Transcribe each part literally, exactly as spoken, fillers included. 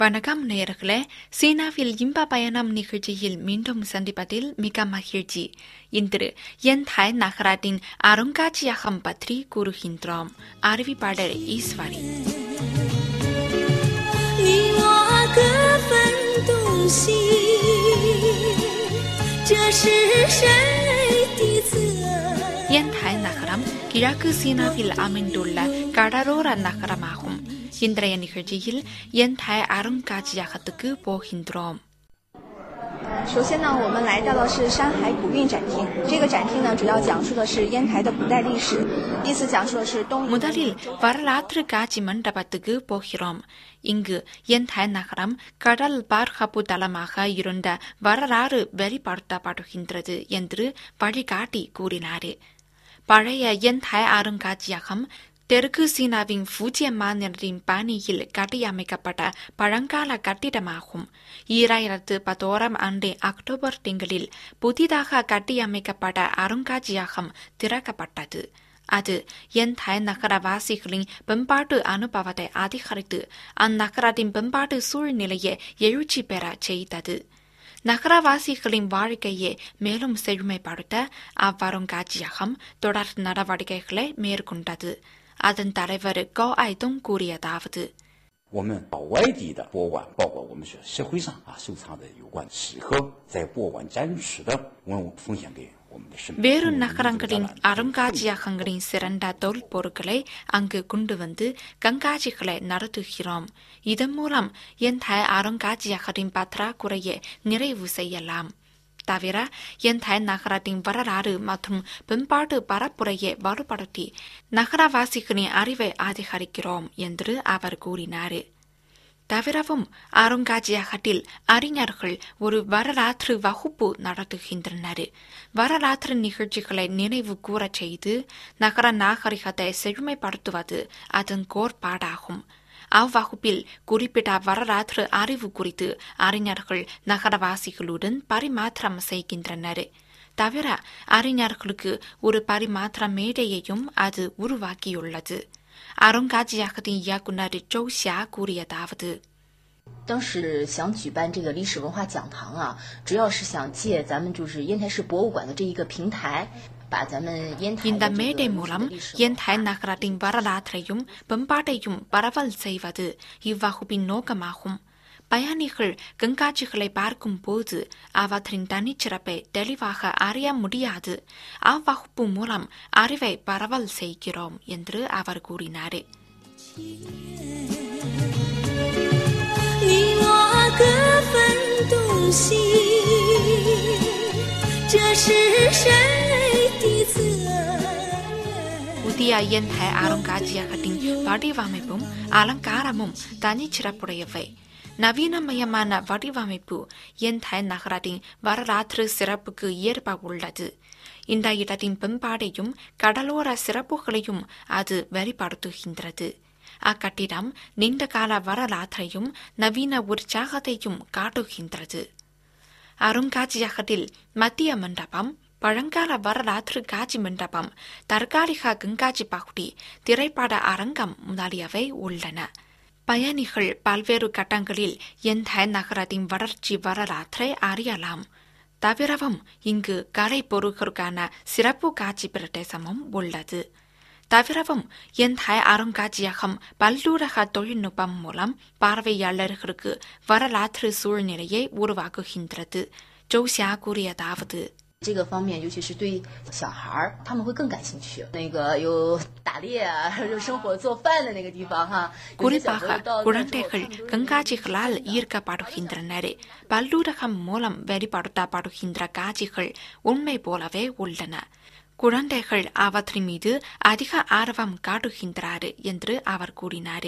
வணக்கம் நேயர்களே, சீனாவில் இன்ப பயணம் நிகழ்ச்சியில் மீண்டும் சந்திப்பதில் மிக மகிழ்ச்சி. இன்று யன்தாய் நகரத்தின் அருங்காட்சியகம் பற்றி கூறுகின்றோம். அறிவிப்பாளர் ஈஸ்வரி. யன்தாய் நகரம் கிழக்கு சீனாவில் அமைந்துள்ள கடலோர நகரமாகும். இன்றைய நிகழ்ச்சியில் யன்தாய் அருங்காட்சியகத்துக்கு போகின்றோம். 首先呢，我们来到的是山海古韵展厅。这个展厅呢，主要讲述的是烟台的古代历史，依次讲述的是东。 முதலில் வரலாற்று காட்சி மண்டபத்துக்கு போகிறோம். இங்கு யன்தாய் நகரம் கடல் பாதுகாப்பு தளமாக இருந்த வரலாறு வெளிப்படுத்தப்படுகின்றது என்று வழிகாட்டி கூறினார். பழைய யன்தாய் அருங்காட்சியகம் தெற்கு சீனாவின் ஃபூஜியன் மாநிலத்தின் பாணியில் கட்டியமைக்கப்பட்ட பழங்கால கட்டிடமாகும். ஈராயிரத்து பத்தோராம் ஆண்டு அக்டோபர் திங்களில் புதிதாக கட்டியமைக்கப்பட்ட அருங்காட்சியகம் திறக்கப்பட்டது. அது யன்தாய் நகரவாசிகளின் பண்பாட்டு அனுபவத்தை அதிகரித்து அந்நகரத்தின் பண்பாட்டு சூழ்நிலையை எழுச்சி பெற செய்தது. நகரவாசிகளின் வாழ்க்கையை மேலும் செழுமைப்படுத்த அவ்வருங்காட்சியகம் தொடர் நடவடிக்கைகளை மேற்கொண்டது. அதன் தலைவர் கோ ஐதோங் கூறியதாவது: 我们到外地的博物馆，包括我们学社会上啊收藏的有关适合在博物馆展示的文物，奉献给我们的市民。 வேறு நகரங்களின் அருங்காட்சியகங்களின் சிறந்த தொல்பொருட்களை அங்கு கொண்டு வந்து கண்காட்சிகளை நடத்துகிறோம். இதன் மூலம் யன்தாய் அருங்காட்சியகத்தின் பற்றாக்குறையை நிறைவு செய்யலாம். தவிர யன்தாய் நகரத்தின் வரலாறு மற்றும் பண்பாட்டு பரப்புரையை வலுப்படுத்தி நகரவாசிகளின் அறிவை அதிகரிக்கிறோம் என்று அவர் கூறினார். தவிரவும் அருங்காட்சியகத்தில் அறிஞர்கள் ஒரு வரலாற்று வகுப்பு நடத்துகின்றனர். வரலாற்று நிகழ்ச்சிகளை நினைவு கூறச் செய்து நகர நாகரிகத்தை செழுமைப்படுத்துவது அதன் கோட்பாடாகும். அவ்வகுப்பில் குறிப்பிட்ட வரலாற்று அறிவு குறித்து அறிஞர்கள் நகரவாசிகளுடன் பரிமாற்றம் செய்கின்றனர். தவிர அறிஞர்களுக்கு ஒரு பரிமாற்ற மேடையையும் அது உருவாக்கியுள்ளது. அருங்காட்சியகத்தின் இயக்குனர் ஜோஷியா கூறியதாவது: 当时想举办这个历史文化讲堂啊，主要是想借咱们就是烟台市博物馆的这一个平台。 இந்த மேடை மூலம் யன்தாய் நகரத்தின் வரலாற்றையும் பண்பாட்டையும் பரவல் செய்வது இவ்வகுப்பின் நோக்கமாகும். பயணிகள் கண்காட்சிகளை பார்க்கும் போது அவற்றின் தனிச்சிறப்பை தெளிவாக அறிய முடியாது. அவ்வகுப்பு மூலம் அறிவை பரவல் செய்கிறோம் என்று அவர் கூறினார். புதிய யன்தாய் அருங்காட்சியகத்தின் வடிவமைப்பும் அலங்காரமும் தனிச்சிறப்புடையவை. நவீனமயமான வடிவமைப்பு யன்தாய் நகரத்தின் வரலாற்று சிறப்புக்கு ஏற்ப உள்ளது. இந்த இடத்தின் பண்பாடையும் கடலோர சிறப்புகளையும் அது வெளிப்படுத்துகின்றது. அக்கட்டிடம் நீண்டகால வரலாற்றையும் நவீன உற்சாகத்தையும் காட்டுகின்றது. அருங்காட்சியகத்தில் மத்திய மண்டபம், பழங்கால வரலாற்று காட்சி மண்டபம், தற்காலிக கண்காட்சி பகுதி, திரைப்பட அரங்கம் முதலியவை உள்ளன. பயணிகள் பல்வேறு கட்டங்களில் யன்தாய் நகரத்தின் வளர்ச்சி வரலாற்றை அறியலாம். தவிரவும் இங்கு கலை பொருட்களுக்கான சிறப்பு காட்சி பிரதேசமும் உள்ளது. தவிரவும் யன்தாய் அருங்காட்சியகம் பல்லுலக தொழில்நுட்பம் மூலம் பார்வையாளர்களுக்கு வரலாற்று சூழ்நிலையை உருவாக்குகின்றது. ஜோஷியா கூறியதாவது: 这个方面，尤其是对小孩儿，他们会更感兴趣。那个有打猎啊，有生火做饭的那个地方哈。 குறிப்பாக குழந்தைகள் கண்காட்சிகளால் ஈர்க்கப்படுகின்றனர். பல்லுலகம் மூலம் வெளிப்படுத்தப்படுகின்ற காட்சிகள் உண்மை போலவே உள்ளன. குழந்தைகள் அவற்றின் மீது அதிக ஆர்வம் காட்டுகின்றார் என்று அவர் கூறினார்.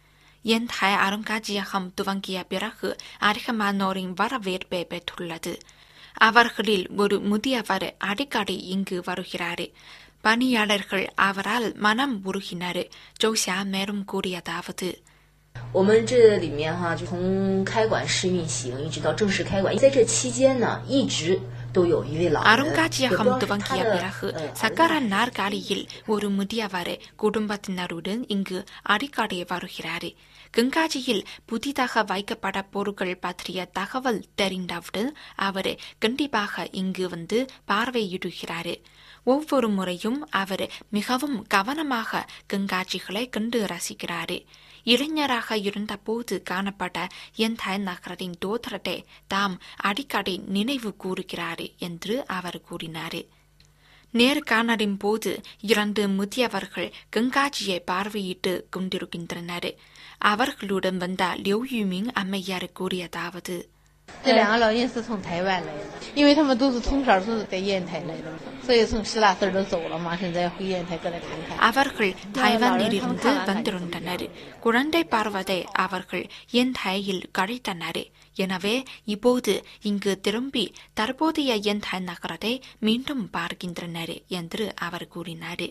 யன்தாய் அருங்காட்சியகம் துவங்கிய பிறகு அதிகமானோரின் வரவேற்பை பெற்றுள்ளது. அவர்களில் ஒரு முதியவர் அடிக்கடி இங்கு வருகிறார். பணியாளர்கள் அவரால் மனம் உருகினர். ஜோஷியா மேலும் கூறியதாவது: 我们这里面哈，就从开馆试运行一直到正式开馆，在这期间呢，一直 அருங்காட்சியகம் துவங்கிய பிறகு சக்கர நாற்காலியில் ஒரு முதியவர் குடும்பத்தினருடன் இங்கு அடிக்கடி வருகிறார். கண்காட்சியில் புதிதாக வைக்கப்பட பொருட்கள் பற்றிய தகவல் தெரிந்தவுடன் அவர் கண்டிப்பாக இங்கு வந்து பார்வையிடுகிறார். ஒவ்வொரு முறையும் அவர் மிகவும் கவனமாக கண்காட்சிகளை கண்டு ரசிக்கிறார். இளைஞராக இருந்தபோது காணப்பட்ட என்தாய் நகரின் தோற்றத்தை தாம் அடிக்கடி நினைவு கூறுகிறார் என்று அவர் கூறினார். நேர்காணலின் போது இரண்டு முதியவர்கள் கண்காட்சியை பார்வையிட்டு கொண்டிருக்கின்றனர். அவர்களுடன் வந்த லியூ யுமிங் அம்மையார் கூறியதாவது: 这两个老人是从台湾来的，因为他们都是从小都是在烟台来的，所以从十来岁都走了嘛，现在回烟台过来看看。 அவர்கள் தைவானிலிருந்து வந்திருந்தனர். குழந்தை பருவத்தை அவர்கள் என்தாயில் கழித்தனர். எனவே இப்போது இங்கு திரும்பி தற்போதைய என்தாய் நகரத்தை மீண்டும் பார்க்கின்றனர் என்று அவர் கூறினார்.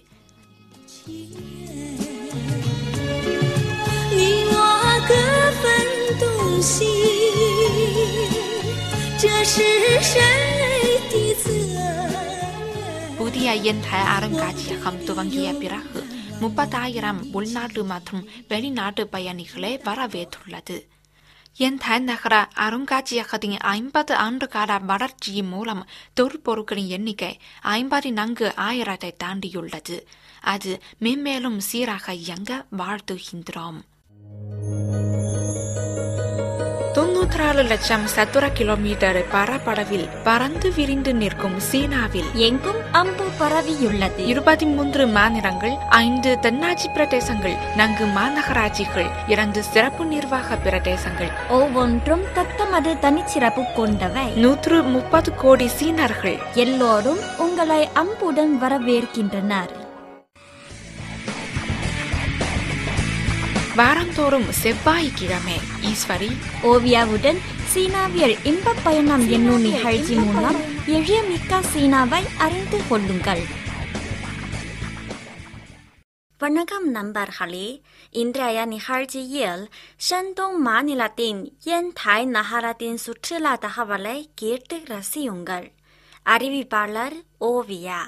புதிய என்தாய் அருங்காட்சியகம் துவங்கிய பிறகு முப்பதாயிரம் உள்நாட்டு மற்றும் வெளிநாட்டு பயணிகளை வரவேற்றுள்ளது. என்தாய் நகர அருங்காட்சியகத்தின் ஐம்பது ஆண்டுகால வளர்ச்சி மூலம் தொல்பொருட்களின் எண்ணிக்கை ஐம்பத்தி நான்கு ஆயிரத்தை தாண்டியுள்ளது. அது மென்மேலும் சீராக இயங்க வாழ்த்துகின்றோம். தொன்னூற்றாறு லட்சம் சதுர கிலோமீட்டர் பரப்பளவில் பறந்து விரிந்து நிற்கும் சீனாவில் எங்கும் அம்பு பரவியுள்ளது. இருபத்தி மூன்று மாநிலங்கள், ஐந்து தென்னாட்சி பிரதேசங்கள், நான்கு மாநகராட்சிகள், இரண்டு சிறப்பு நிர்வாக பிரதேசங்கள், ஒவ்வொன்றும் தத்தமது தனிச்சிறப்பு கொண்டவை. நூற்று முப்பது கோடி சீனர்கள் எல்லோரும் உங்களை அம்புடன் வரவேற்கின்றனர். வாரந்தோறும் செவ்வாய்க்கிழமை ஈஸ்வரி ஓவியாவுடன் சீனாவியல் இன்ப பயணம் என்னும் நிகழ்ச்சி மூலம் எளியமிக்க சீனாவை அறிந்து கொள்ளுங்கள். வணக்கம் நண்பர்களே, இன்றைய நிகழ்ச்சியில் ஷண்டோங் மாநிலத்தின் என்தாய் நகரத்தின் சுற்றுலா தகவலை கேட்டு ரசியுங்கள். அறிவிப்பாளர் ஓவியா.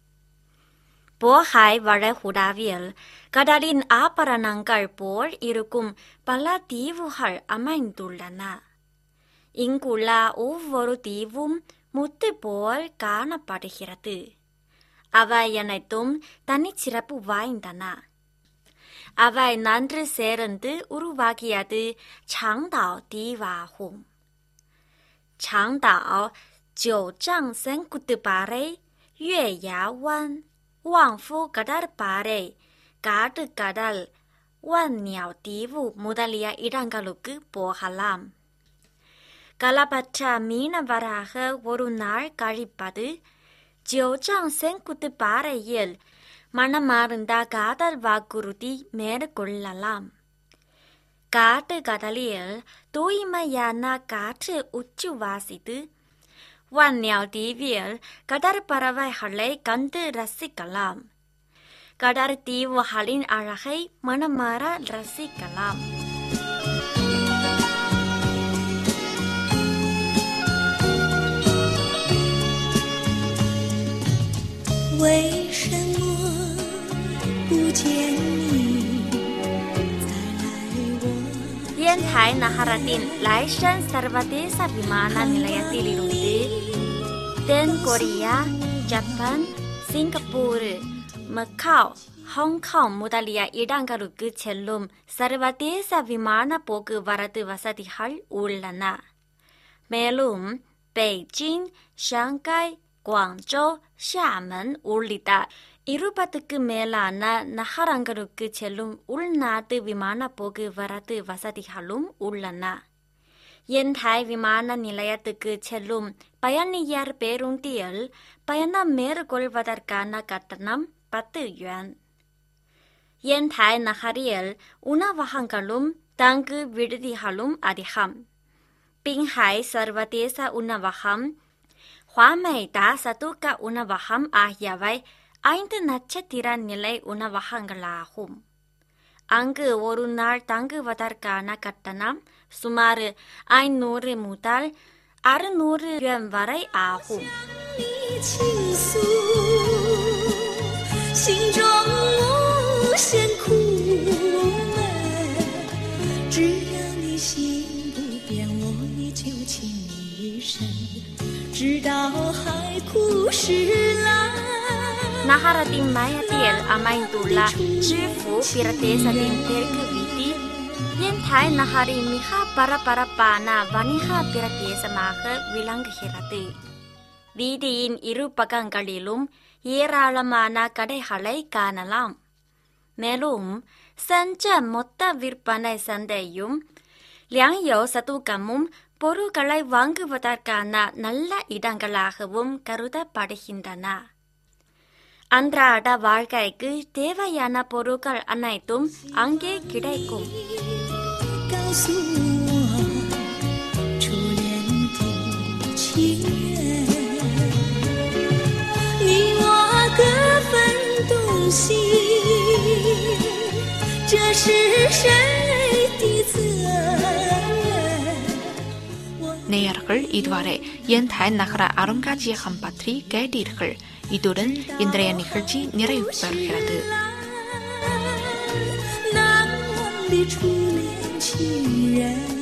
போஹாய் வளைகுடாவில் கடலின் ஆபரணங்கள் போல் இருக்கும் பல தீவுகள் அமைந்துள்ளன. இங்குள்ள ஒவ்வொரு தீவும் முத்து போல் காணப்படுகிறது. அவை அனைத்தும் தனிச்சிறப்பு வாய்ந்தன. அவை நன்று சேர்ந்து உருவாகியது சாங்டாவ் தீவாகும். சாங்டாவ், ஜோஜாங் செங்குத்து பாறை, யுயா வான், வாங்ஃபு கடற்பாறை, காட்டு கடல், வன்யாவ் தீவு முதலிய இடங்களுக்கு போகலாம். களப்பற்ற மீனவராக ஒரு நாள் கழிப்பது, ஜோஜாங் செங்குத்து பாறையில் மனமார்ந்த காதல் வாக்குறுதி மேற்கொள்ளலாம். காட்டு கடலில் தூய்மையான காற்று உச்சு வாசித்து வன்யாவ் தீவில் கடற்பறவைகளை கண்டு ரசிக்கலாம். கடற் தீவுகளின் அழகை மனமாற ரசிக்கலாம். என்தாய் நகரத்தின் லைஷன் சர்வதேச விமான நிலையத்திலிருந்து தென் Korea, Japan, Singapore, Macau, Hong Kong முதலிய இடங்களுக்கு செல்லும் சர்வதேச விமான போக்குவரத்து வசதிகள் உள்ளன. மேலும் பெய்ஜிங், ஷாங்காய், குவாங்ஜோ, ஷாமன் உள்ளிட்ட இருபதுக்கு மேலான நகரங்களுக்கு செல்லும் உள்நாட்டு விமான போக்குவரத்து வசதிகளும் உள்ளன. என்தாய் விமான நிலையத்துக்கு செல்லும் பயணியர் பேருந்தில் பயணம் மேற்கொள்வதற்கான கட்டணம் பத்து யுவான். என்தாய் நகரில் உணவகங்களும் தங்கு விடுதிகளும் அதிகம். பிங்ஹாய் சர்வதேச உணவகம், ஹுவாமெய்டா சதுக்க உணவகம் ஆகியவை ஐந்து நட்சத்திர நிலை உணவகங்களாகும். அங்கு ஒரு நாள் தங்குவதற்கான கட்டணம் சுமார் ஐநூறு முதல் அறுநூறு யுவான் வரை ஆகும். Nakarating Mayatiel amay tula, Jifu Piratesa din Terkaviti, Yentai Nahari Miha para para pana Vaniha Piratesa Maha Vilang Hirati. Vidiin iru pagangkalilum, Yeralamana Kadehalay Kanalam. Melum, Sanja Motta Virpanay Sandayum, Liang Yo Satu Kamum, Poru Kalay Wanga Vatarkana, Nalla Idangalahum, Karuta Padahindana. அன்றாட வாழ்க்கைக்கு தேவையான பொருட்கள் அனைத்தும் அங்கே கிடைக்கும். நேயர்கள் இதுவரை யன்தாய் நகர அருங்காட்சியகம் பற்றி கேட்டீர்கள். இதுடன் இன்றைய நிகழ்ச்சி நிறைவு பெறுகிறது.